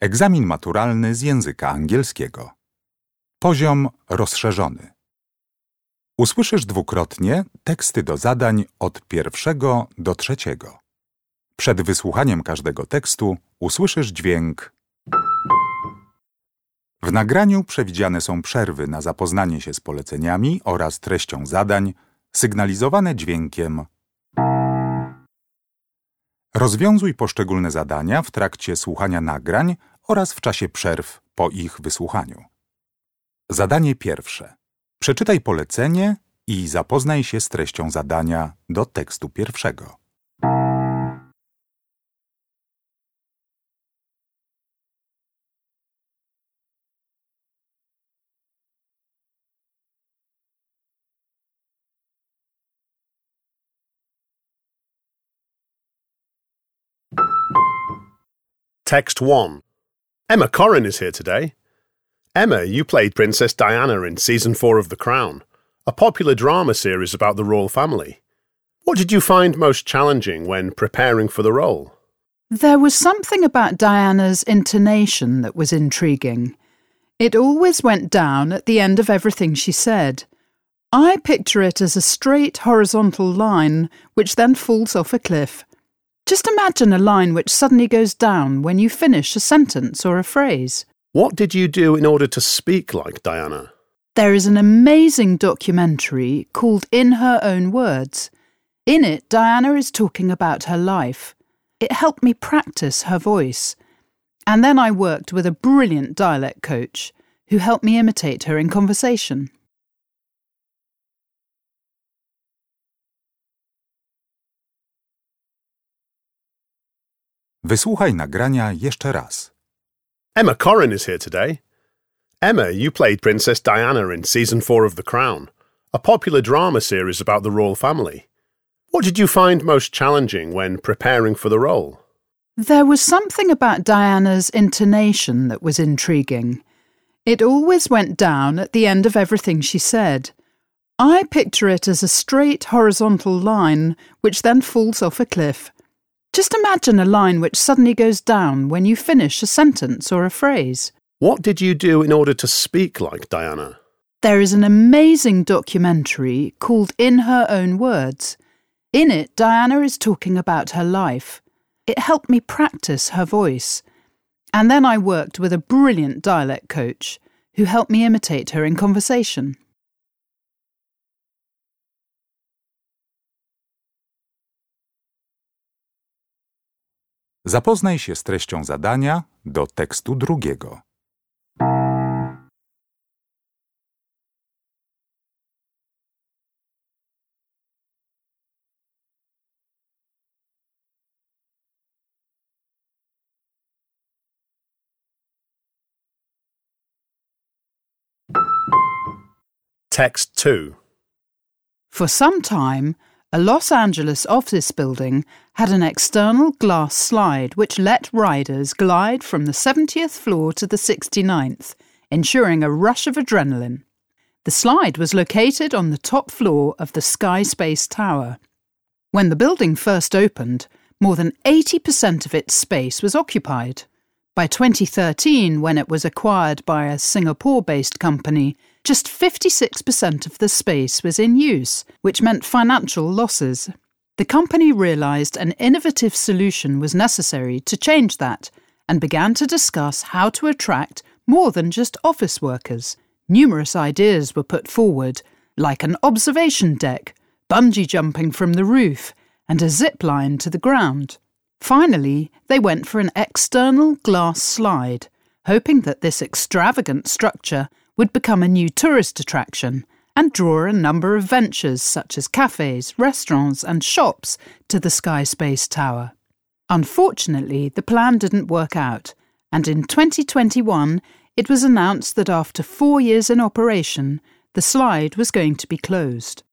Egzamin maturalny z języka angielskiego. Poziom rozszerzony. Usłyszysz dwukrotnie teksty do zadań od 1 do 3. Przed wysłuchaniem każdego tekstu usłyszysz dźwięk. W nagraniu przewidziane są przerwy na zapoznanie się z poleceniami oraz treścią zadań, sygnalizowane dźwiękiem. Rozwiązuj poszczególne zadania w trakcie słuchania nagrań oraz w czasie przerw po ich wysłuchaniu. Zadanie pierwsze. Przeczytaj polecenie i zapoznaj się z treścią zadania do tekstu pierwszego. Text 1. Emma Corrin is here today. Emma, you played Princess Diana in Season 4 of The Crown, a popular drama series about the royal family. What did you find most challenging when preparing for the role? There was something about Diana's intonation that was intriguing. It always went down at the end of everything she said. I picture it as a straight horizontal line which then falls off a cliff. Just imagine a line which suddenly goes down when you finish a sentence or a phrase. What did you do in order to speak like Diana? There is an amazing documentary called In Her Own Words. In it, Diana is talking about her life. It helped me practice her voice. And then I worked with a brilliant dialect coach who helped me imitate her in conversation. Wysłuchaj nagrania jeszcze raz. Emma Corrin is here today. Emma, you played Princess Diana in Season 4 of The Crown, a popular drama series about the royal family. What did you find most challenging when preparing for the role? There was something about Diana's intonation that was intriguing. It always went down at the end of everything she said. I picture it as a straight horizontal line which then falls off a cliff. Just imagine a line which suddenly goes down when you finish a sentence or a phrase. What did you do in order to speak like Diana? There is an amazing documentary called In Her Own Words. In it, Diana is talking about her life. It helped me practice her voice. And then I worked with a brilliant dialect coach who helped me imitate her in conversation. Zapoznaj się z treścią zadania do tekstu drugiego. Text 2. For some time, a Los Angeles office building had an external glass slide which let riders glide from the 70th floor to the 69th, ensuring a rush of adrenaline. The slide was located on the top floor of the Sky Space Tower. When the building first opened, more than 80% of its space was occupied. By 2013, when it was acquired by a Singapore-based company, just 56% of the space was in use, which meant financial losses. The company realised an innovative solution was necessary to change that and began to discuss how to attract more than just office workers. Numerous ideas were put forward, like an observation deck, bungee jumping from the roof, and a zip line to the ground. Finally, they went for an external glass slide, hoping that this extravagant structure would become a new tourist attraction and draw a number of ventures such as cafes, restaurants and shops to the Sky Space Tower. Unfortunately, the plan didn't work out, and in 2021 it was announced that after 4 years in operation, the slide was going to be closed.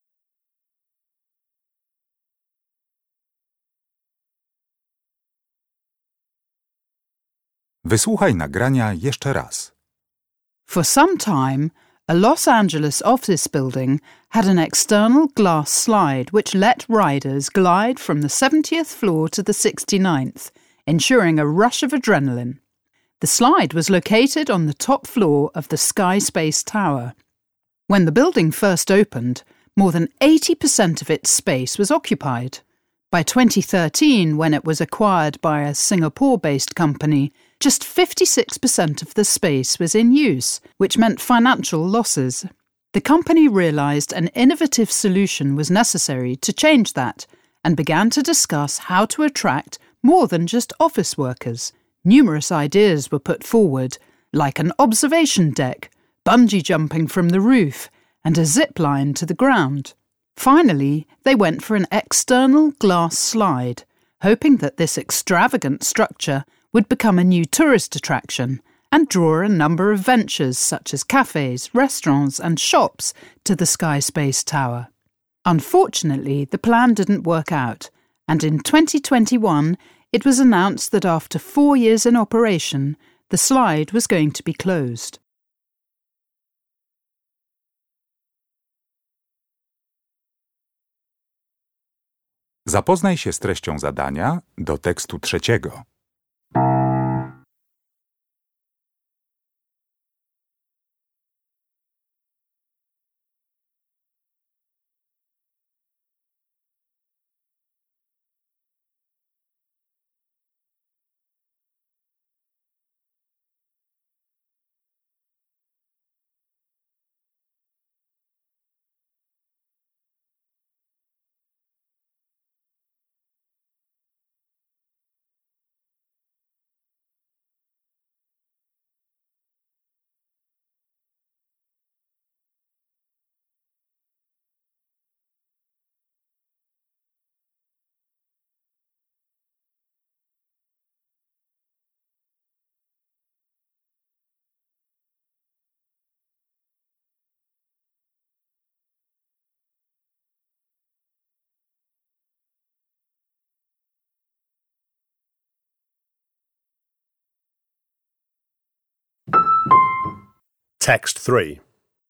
Wysłuchaj nagrania jeszcze raz. For some time, a Los Angeles office building had an external glass slide which let riders glide from the 70th floor to the 69th, ensuring a rush of adrenaline. The slide was located on the top floor of the Sky Space Tower. When the building first opened, more than 80% of its space was occupied. By 2013, when it was acquired by a Singapore-based company, just 56% of the space was in use, which meant financial losses. The company realised an innovative solution was necessary to change that and began to discuss how to attract more than just office workers. Numerous ideas were put forward, like an observation deck, bungee jumping from the roof, and a zip line to the ground. Finally, they went for an external glass slide, hoping that this extravagant structure would become a new tourist attraction and draw a number of ventures such as cafes, restaurants and shops to the Sky Space Tower. Unfortunately, the plan didn't work out, and in 2021 it was announced that after 4 years in operation, the slide was going to be closed. Zapoznaj się z treścią zadania do tekstu trzeciego. Text 3.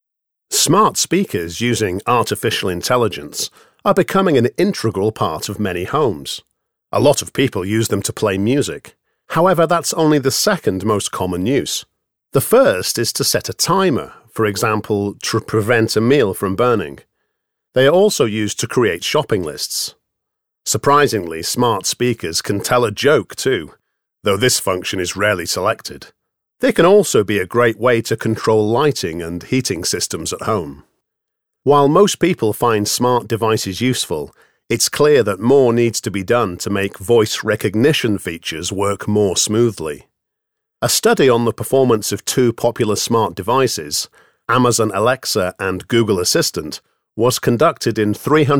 Smart speakers using artificial intelligence are becoming an integral part of many homes. A lot of people use them to play music. However, that's only the second most common use. The first is to set a timer, for example, to prevent a meal from burning. They are also used to create shopping lists. Surprisingly, smart speakers can tell a joke too, though this function is rarely selected. They can also be a great way to control lighting and heating systems at home. While most people find smart devices useful, it's clear that more needs to be done to make voice recognition features work more smoothly. A study on the performance of two popular smart devices, Amazon Alexa and Google Assistant, was conducted in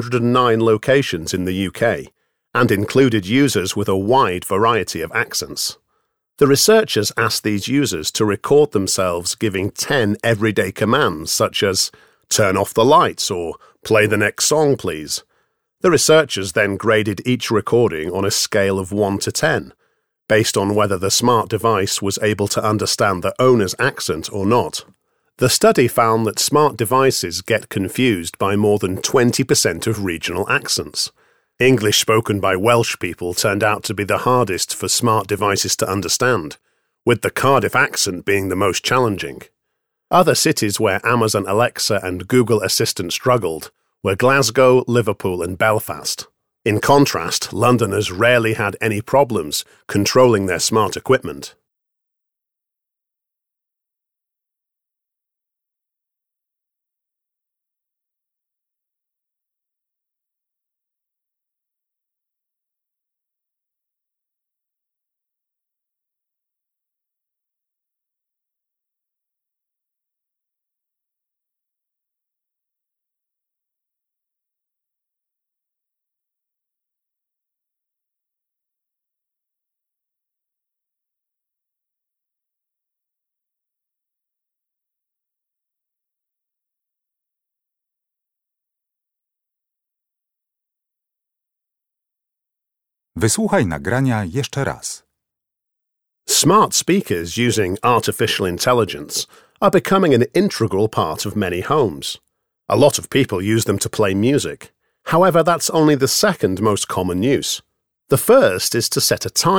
309 locations in the UK and included users with a wide variety of accents. The researchers asked these users to record themselves giving 10 everyday commands such as "turn off the lights" or "play the next song, please." The researchers then graded each recording on a scale of 1 to 10, based on whether the smart device was able to understand the owner's accent or not. The study found that smart devices get confused by more than 20% of regional accents. English spoken by Welsh people turned out to be the hardest for smart devices to understand, with the Cardiff accent being the most challenging. Other cities where Amazon Alexa and Google Assistant struggled were Glasgow, Liverpool and Belfast. In contrast, Londoners rarely had any problems controlling their smart equipment. Wysłuchaj nagrania jeszcze raz. Smart speakers using artificial intelligence are becoming an integral part of many homes. A lot of people use them to play music. However, that's only the second most common use. The first is to set a timer,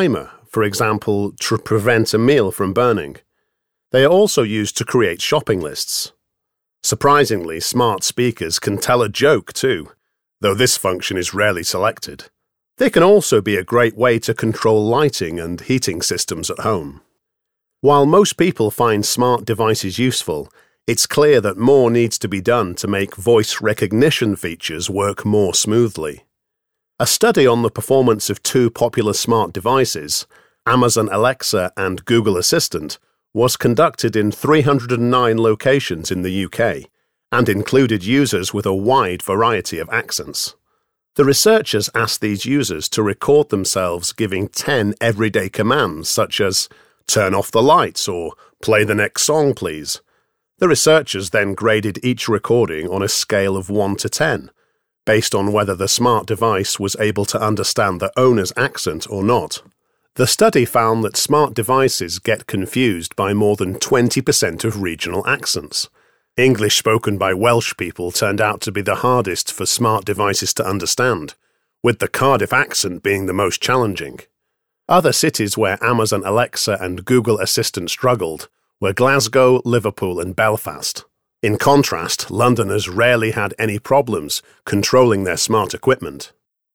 for example, to prevent a meal from burning. They are also used to create shopping lists. Surprisingly, smart speakers can tell a joke too, though this function is rarely selected. They can also be a great way to control lighting and heating systems at home. While most people find smart devices useful, it's clear that more needs to be done to make voice recognition features work more smoothly. A study on the performance of two popular smart devices, Amazon Alexa and Google Assistant, was conducted in 309 locations in the UK and included users with a wide variety of accents. The researchers asked these users to record themselves giving 10 everyday commands such as "turn off the lights" or "play the next song, please." The researchers then graded each recording on a scale of 1 to 10, based on whether the smart device was able to understand the owner's accent or not. The study found that smart devices get confused by more than 20% of regional accents. English spoken by Welsh people turned out to be the hardest for smart devices to understand, with the Cardiff accent being the most challenging. Other cities where Amazon Alexa and Google Assistant struggled were Glasgow, Liverpool and Belfast. In contrast, Londoners rarely had any problems controlling their smart equipment.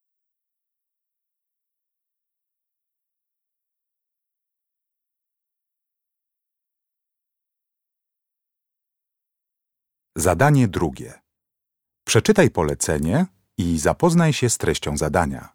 Zadanie drugie. Przeczytaj polecenie i zapoznaj się z treścią zadania.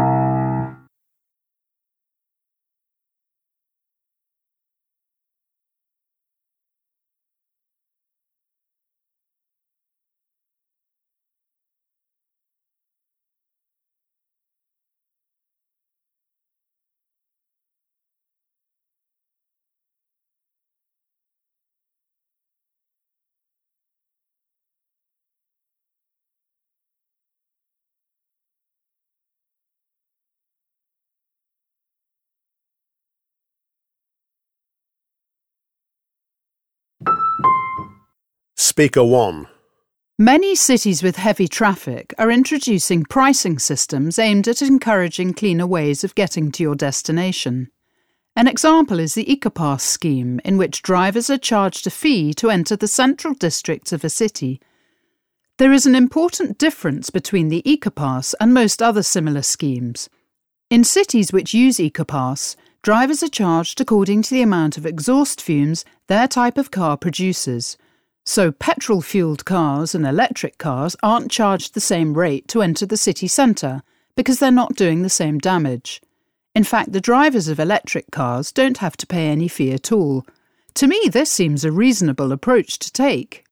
Speaker 1. Many cities with heavy traffic are introducing pricing systems aimed at encouraging cleaner ways of getting to your destination. An example is the EcoPass scheme, in which drivers are charged a fee to enter the central districts of a city. There is an important difference between the EcoPass and most other similar schemes. In cities which use EcoPass, drivers are charged according to the amount of exhaust fumes their type of car produces. So petrol-fuelled cars and electric cars aren't charged the same rate to enter the city centre because they're not doing the same damage. In fact, the drivers of electric cars don't have to pay any fee at all. To me, this seems a reasonable approach to take.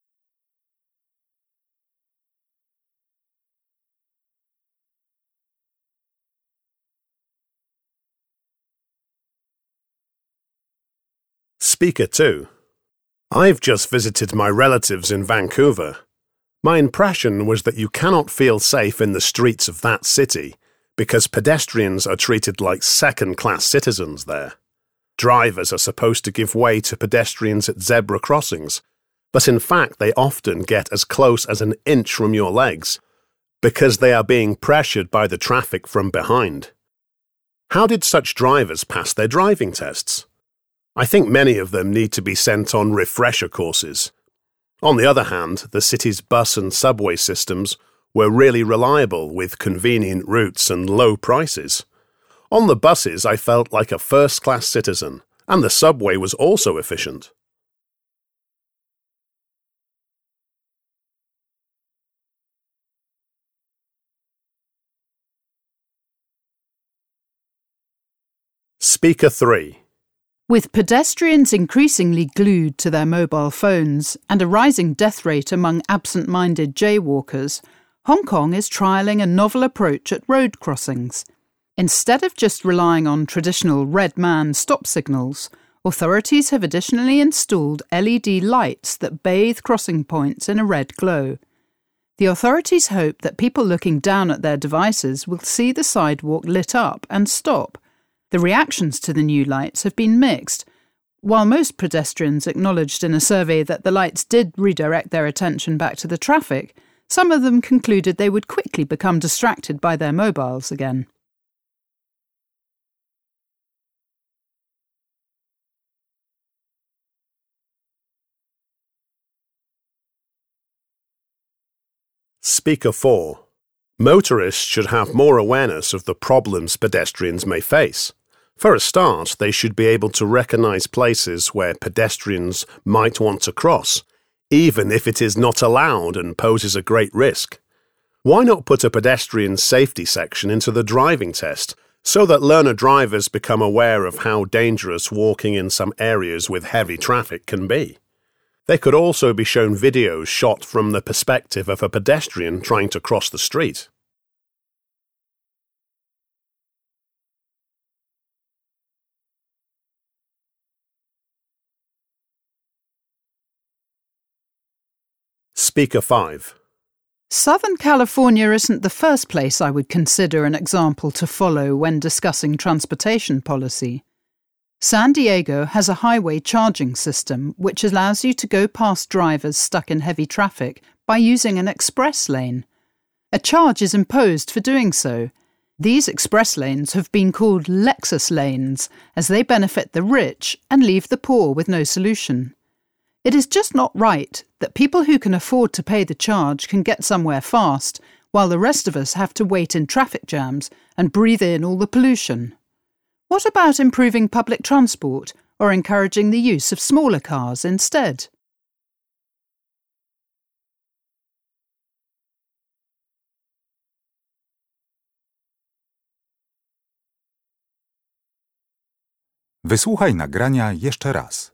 Speaker 2. I've just visited my relatives in Vancouver. My impression was that you cannot feel safe in the streets of that city because pedestrians are treated like second-class citizens there. Drivers are supposed to give way to pedestrians at zebra crossings, but in fact they often get as close as an inch from your legs because they are being pressured by the traffic from behind. How did such drivers pass their driving tests? I think many of them need to be sent on refresher courses. On the other hand, the city's bus and subway systems were really reliable with convenient routes and low prices. On the buses, I felt like a first-class citizen, and the subway was also efficient. Speaker 3. With pedestrians increasingly glued to their mobile phones and a rising death rate among absent-minded jaywalkers, Hong Kong is trialling a novel approach at road crossings. Instead of just relying on traditional red man stop signals, authorities have additionally installed LED lights that bathe crossing points in a red glow. The authorities hope that people looking down at their devices will see the sidewalk lit up and stop. The reactions to the new lights have been mixed. While most pedestrians acknowledged in a survey that the lights did redirect their attention back to the traffic, some of them concluded they would quickly become distracted by their mobiles again. Speaker 4. Motorists should have more awareness of the problems pedestrians may face. For a start, they should be able to recognise places where pedestrians might want to cross, even if it is not allowed and poses a great risk. Why not put a pedestrian safety section into the driving test so that learner drivers become aware of how dangerous walking in some areas with heavy traffic can be? They could also be shown videos shot from the perspective of a pedestrian trying to cross the street. Speaker 5. Southern California isn't the first place I would consider an example to follow when discussing transportation policy. San Diego has a highway charging system which allows you to go past drivers stuck in heavy traffic by using an express lane. A charge is imposed for doing so. These express lanes have been called Lexus lanes, as they benefit the rich and leave the poor with no solution. It is just not right that people who can afford to pay the charge can get somewhere fast, while the rest of us have to wait in traffic jams and breathe in all the pollution. What about improving public transport or encouraging the use of smaller cars instead? Wysłuchaj nagrania jeszcze raz.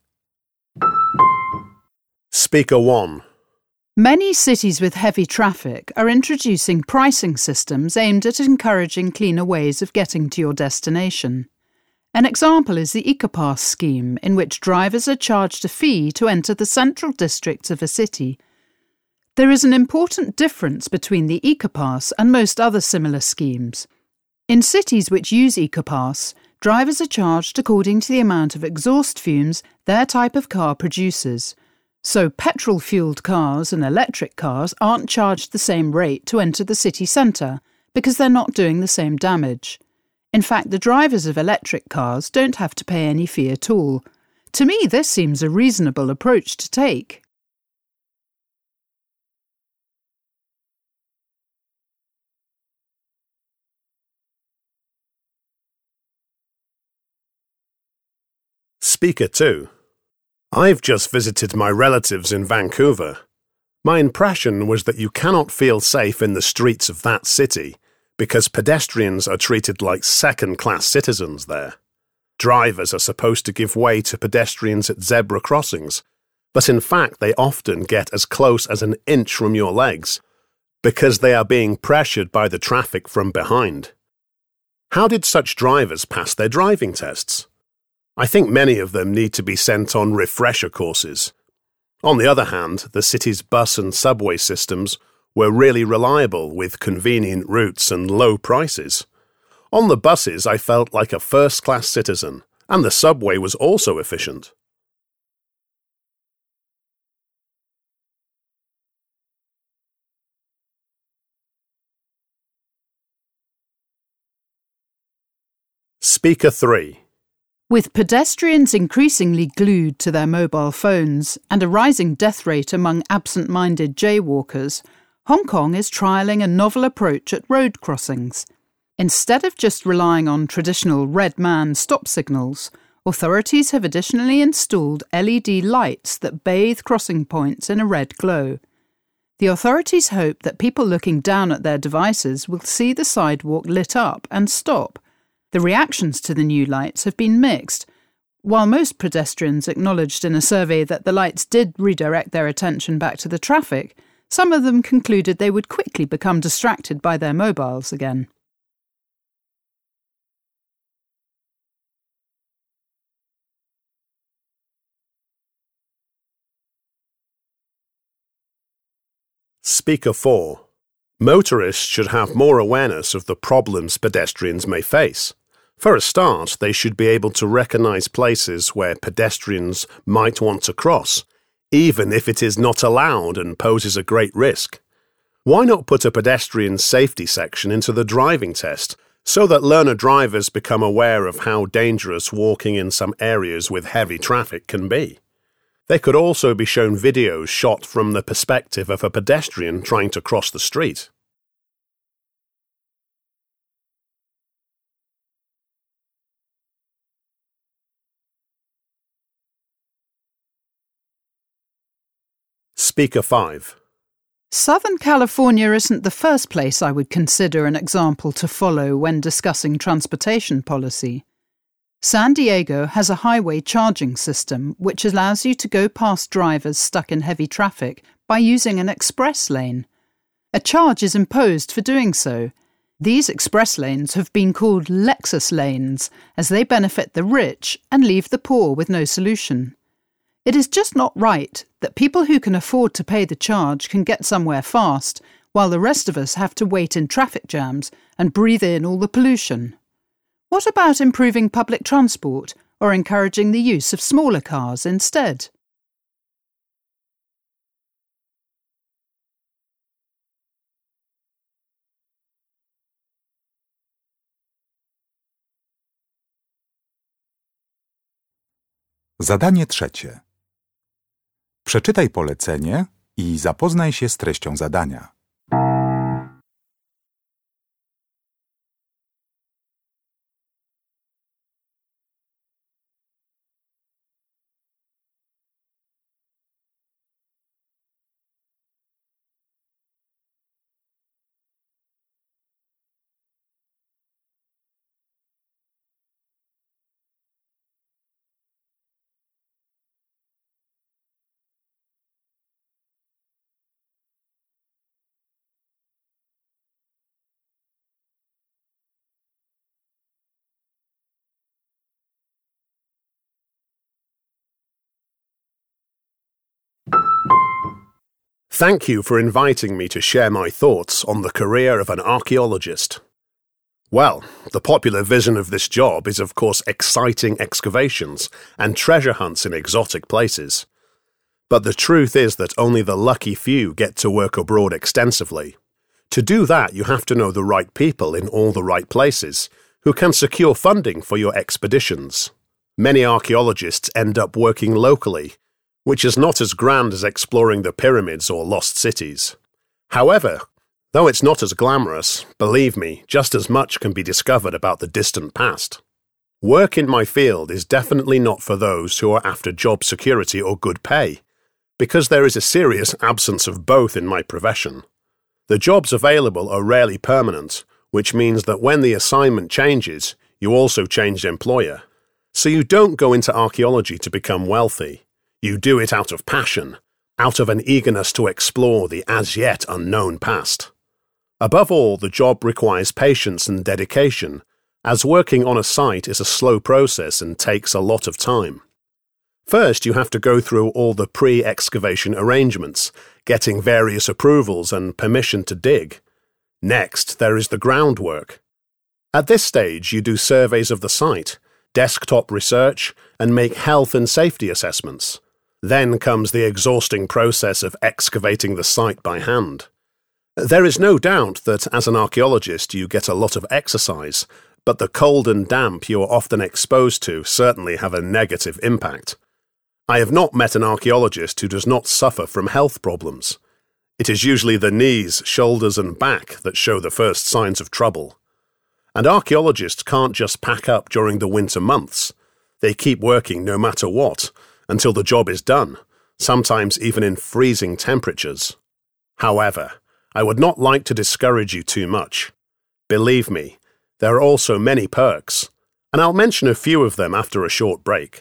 Speaker 1. Many cities with heavy traffic are introducing pricing systems aimed at encouraging cleaner ways of getting to your destination. An example is the EcoPass scheme, in which drivers are charged a fee to enter the central districts of a city. There is an important difference between the EcoPass and most other similar schemes. In cities which use EcoPass, drivers are charged according to the amount of exhaust fumes their type of car produces. So petrol-fuelled cars and electric cars aren't charged the same rate to enter the city centre because they're not doing the same damage. In fact, the drivers of electric cars don't have to pay any fee at all. To me, this seems a reasonable approach to take. Speaker 2. I've just visited my relatives in Vancouver. My impression was that you cannot feel safe in the streets of that city because pedestrians are treated like second-class citizens there. Drivers are supposed to give way to pedestrians at zebra crossings, but in fact they often get as close as an inch from your legs because they are being pressured by the traffic from behind. How did such drivers pass their driving tests? I think many of them need to be sent on refresher courses. On the other hand, the city's bus and subway systems were really reliable with convenient routes and low prices. On the buses, I felt like a first-class citizen, and the subway was also efficient. Speaker 3. With pedestrians increasingly glued to their mobile phones and a rising death rate among absent-minded jaywalkers, Hong Kong is trialling a novel approach at road crossings. Instead of just relying on traditional red man stop signals, authorities have additionally installed LED lights that bathe crossing points in a red glow. The authorities hope that people looking down at their devices will see the sidewalk lit up and stop. The reactions to the new lights have been mixed. While most pedestrians acknowledged in a survey that the lights did redirect their attention back to the traffic, some of them concluded they would quickly become distracted by their mobiles again. Speaker 4. Motorists should have more awareness of the problems pedestrians may face. For a start, they should be able to recognise places where pedestrians might want to cross, even if it is not allowed and poses a great risk. Why not put a pedestrian safety section into the driving test so that learner drivers become aware of how dangerous walking in some areas with heavy traffic can be? They could also be shown videos shot from the perspective of a pedestrian trying to cross the street. Speaker 5. Southern California isn't the first place I would consider an example to follow when discussing transportation policy. San Diego has a highway charging system which allows you to go past drivers stuck in heavy traffic by using an express lane. A charge is imposed for doing so. These express lanes have been called Lexus lanes, as they benefit the rich and leave the poor with no solution. It is just not right that people who can afford to pay the charge can get somewhere fast, while the rest of us have to wait in traffic jams and breathe in all the pollution. What about improving public transport or encouraging the use of smaller cars instead? Zadanie trzecie. Przeczytaj polecenie i zapoznaj się z treścią zadania. Thank you for inviting me to share my thoughts on the career of an archaeologist. Well, the popular vision of this job is of course exciting excavations and treasure hunts in exotic places. But the truth is that only the lucky few get to work abroad extensively. To do that, you have to know the right people in all the right places, who can secure funding for your expeditions. Many archaeologists end up working locally, which is not as grand as exploring the pyramids or lost cities. However, though it's not as glamorous, believe me, just as much can be discovered about the distant past. Work in my field is definitely not for those who are after job security or good pay, because there is a serious absence of both in my profession. The jobs available are rarely permanent, which means that when the assignment changes, you also change employer. So you don't go into archaeology to become wealthy. You do it out of passion, out of an eagerness to explore the as-yet unknown past. Above all, the job requires patience and dedication, as working on a site is a slow process and takes a lot of time. First, you have to go through all the pre-excavation arrangements, getting various approvals and permission to dig. Next, there is the groundwork. At this stage, you do surveys of the site, desktop research, and make health and safety assessments. Then comes the exhausting process of excavating the site by hand. There is no doubt that as an archaeologist you get a lot of exercise, but the cold and damp you are often exposed to certainly have a negative impact. I have not met an archaeologist who does not suffer from health problems. It is usually the knees, shoulders and back that show the first signs of trouble. And archaeologists can't just pack up during the winter months. They keep working no matter what, until the job is done, sometimes even in freezing temperatures. However, I would not like to discourage you too much. Believe me, there are also many perks, and I'll mention a few of them after a short break.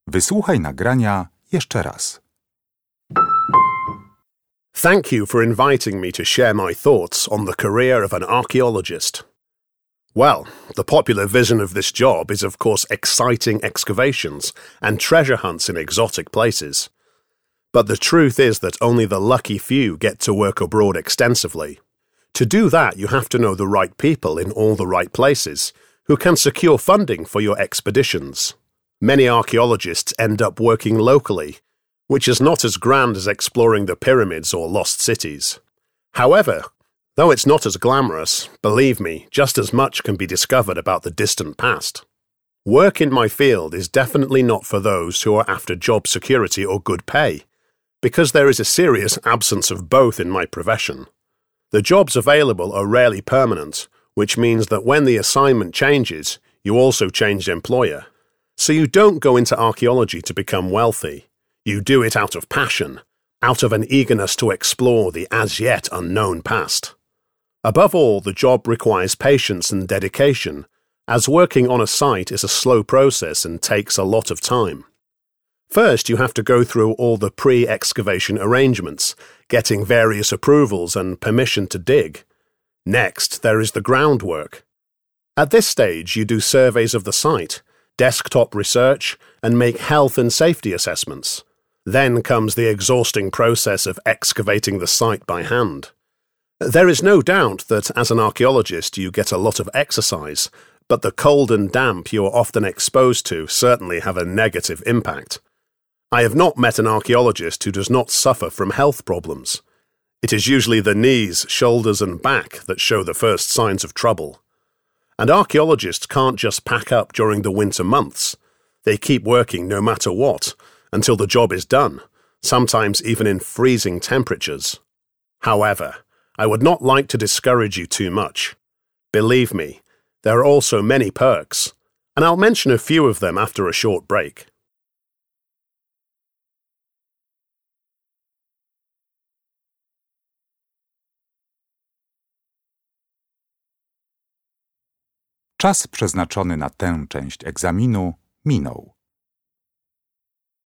Wysłuchaj nagrania jeszcze raz. Thank you for inviting me to share my thoughts on the career of an archaeologist. Well, the popular vision of this job is of course exciting excavations and treasure hunts in exotic places. But the truth is that only the lucky few get to work abroad extensively. To do that, you have to know the right people in all the right places, who can secure funding for your expeditions. Many archaeologists end up working locally, which is not as grand as exploring the pyramids or lost cities. However, though it's not as glamorous, believe me, just as much can be discovered about the distant past. Work in my field is definitely not for those who are after job security or good pay, because there is a serious absence of both in my profession. The jobs available are rarely permanent, which means that when the assignment changes, you also change employer. So you don't go into archaeology to become wealthy. You do it out of passion, out of an eagerness to explore the as-yet unknown past. Above all, the job requires patience and dedication, as working on a site is a slow process and takes a lot of time. First, you have to go through all the pre-excavation arrangements, getting various approvals and permission to dig. Next, there is the groundwork. At this stage, you do surveys of the site, desktop research, and make health and safety assessments. Then comes the exhausting process of excavating the site by hand. There is no doubt that as an archaeologist you get a lot of exercise, but the cold and damp you are often exposed to certainly have a negative impact. I have not met an archaeologist who does not suffer from health problems. It is usually the knees, shoulders and back that show the first signs of trouble. And archaeologists can't just pack up during the winter months. They keep working no matter what, until the job is done, sometimes even in freezing temperatures. However, I would not like to discourage you too much. Believe me, there are also many perks, and I'll mention a few of them after a short break. Czas przeznaczony na tę część egzaminu minął.